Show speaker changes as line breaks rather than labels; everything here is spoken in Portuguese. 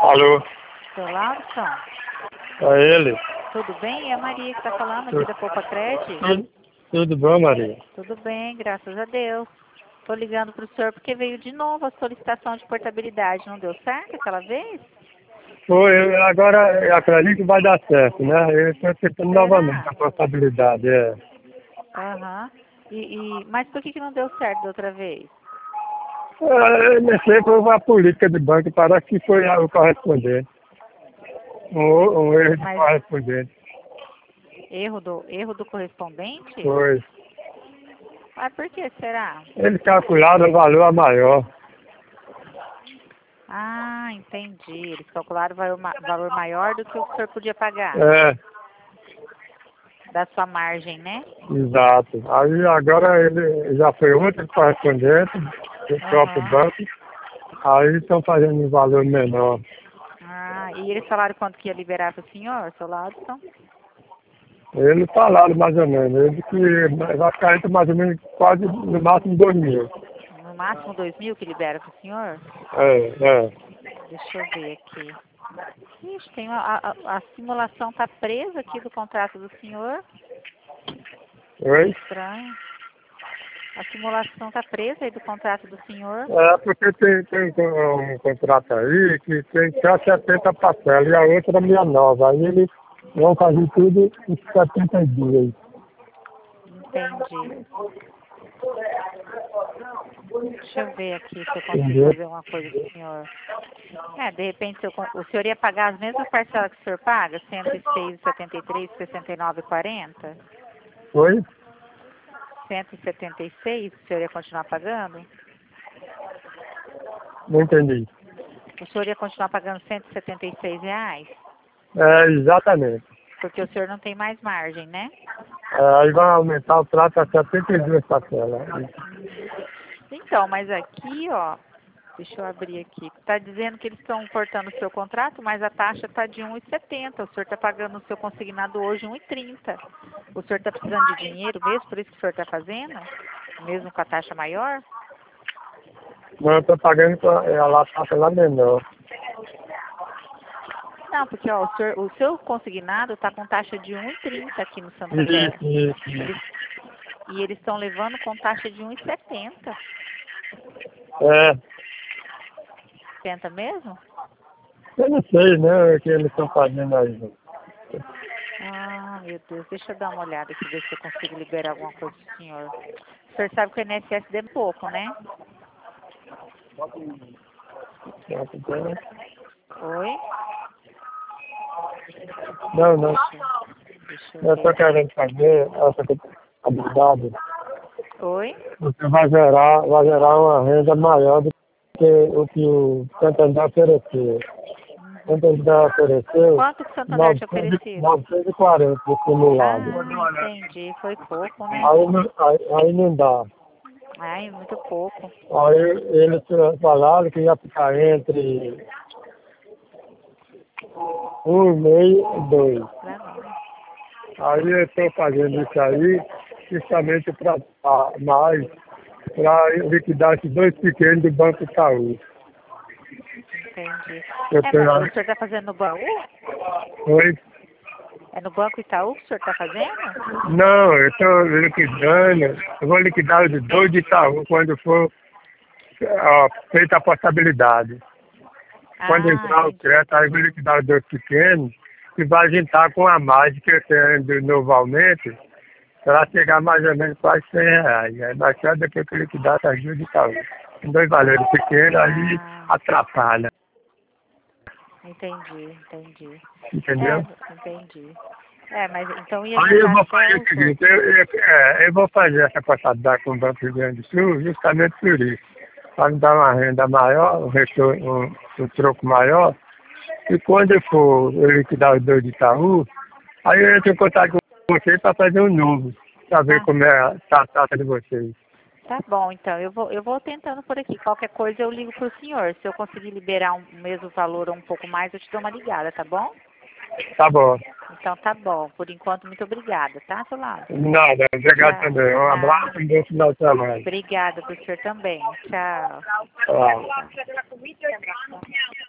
Alô,
Seu Laudson,
é ele?
tudo bem? É a Maria que está falando aqui da Poupa Crédito.
Tudo bom, Maria?
Tudo bem, graças a Deus. Estou ligando para o senhor porque veio de novo a solicitação de portabilidade. Não deu certo aquela vez?
Foi, agora eu acredito que vai dar certo, né? Eu estou tentando
Será?
novamente a possibilidade, é.
Aham. Mas por que não deu certo da outra vez?
Eu não sei, foi a política do banco, parece que foi o correspondente. Um erro de
Mas
correspondente.
erro do correspondente?
Foi.
Mas por que será?
Eles calcularam o valor maior.
Ah, entendi. Eles calcularam o valor maior do que o senhor podia pagar,
É,
da sua margem, né?
exato. Aí agora ele já foi outro correspondente do próprio
Aham.
banco. Aí estão fazendo um valor menor.
Ah, e eles falaram quanto que ia liberar para o senhor, seu Laudson?
Eles falaram mais ou menos, eles que vai ficar entre mais ou menos quase no máximo 2.000.
No máximo 2.000 que libera para o senhor?
É.
Deixa eu ver aqui. Ixi, tem a simulação está presa aqui do contrato do senhor.
Oi?
Estranho. A simulação está presa aí do contrato do senhor.
É porque tem um contrato aí que tem só 70 parcelas e a outra é 69. Aí eles vão fazer tudo em 70 dias.
Entendi. Deixa eu ver aqui se eu consigo
Entendeu?
fazer uma coisa para o senhor. De repente, o senhor ia pagar as mesmas parcelas que o senhor paga? 106,73, 69,40?
Oi?
176, o senhor ia continuar pagando?
Não entendi.
O senhor ia continuar pagando R$ 176?
É, exatamente.
Porque o senhor não tem mais margem, né?
Aí vai aumentar o prato a 72 parcelas.
Então, mas aqui, ó, deixa eu abrir aqui. Está dizendo que eles estão cortando o seu contrato, mas a taxa está de 1,70. O senhor está pagando o seu consignado hoje 1,30. O senhor está precisando de dinheiro mesmo, por isso que o senhor está fazendo? Mesmo com a taxa maior?
Mas eu estou pagando com a taxa lá menor.
Não, porque ó, o seu consignado está com taxa de 1,30 aqui no Santander.
Isso.
E eles estão levando com taxa de 1,70.
É.
70 mesmo?
Eu não sei, né, o que eles estão fazendo aí.
Ah, meu Deus, deixa eu dar uma olhada aqui, ver se eu consigo liberar alguma coisa pro senhor. O senhor sabe que o INSS deu pouco, né? Oi?
Não.
Deixa eu
Eu estou
ver.
querendo fazer essa habilidade.
Oi?
Você vai gerar uma renda maior do que o que o Santander ofereceu. O Santander ofereceu
Quanto que o Santander tinha oferecido?
940 do simulado.
Ah, entendi. Foi pouco, né?
Aí não dá.
Ai, muito pouco.
Aí eles falaram que ia ficar entre 1,5 e 2.
Legal.
Aí eu estou fazendo isso aí justamente para liquidar esses dois pequenos do Banco Itaú.
Entendi.
Eu
Mas
tenho,
o senhor está fazendo no baú?
oi?
É no Banco Itaú que o senhor está fazendo?
Não, eu estou liquidando, eu vou liquidar os dois de Itaú quando for feita a possibilidade. Quando
Ah,
entrar o
entendi.
crédito, aí eu vou liquidar os dois pequenos e vai juntar com a margem que eu tenho do novo aumento para chegar mais ou menos quase R$ 100. Aí mais tarde depois que eu liquidar, tá ajuda de Itaú. Com dois valores pequenos, aí
Ah,
atrapalha,
entendi.
entendeu?
Entendi. Mas então ia
Aí eu
juntar
vou
só
fazer o
os dois.
seguinte, eu vou fazer essa passada com o Banco do Rio Grande do Sul justamente por isso. Para me dar uma renda maior, um troco maior, e quando eu for eu liquidar os dois de Itaú, aí eu entro em contato com vocês para fazer um novo, para ver
Tá,
como é a taxa de vocês.
tá bom, então. Eu vou tentando por aqui. Qualquer coisa eu ligo pro senhor. Se eu conseguir liberar o mesmo valor ou um pouco mais, eu te dou uma ligada, tá bom?
Tá bom.
Então tá bom. Por enquanto, muito obrigada, tá, seu lado?
Nada, obrigado
Tchau.
também. Um abraço
Nada.
e um bom final de semana.
Obrigada pro senhor também. Tchau.
Tchau.
Tchau.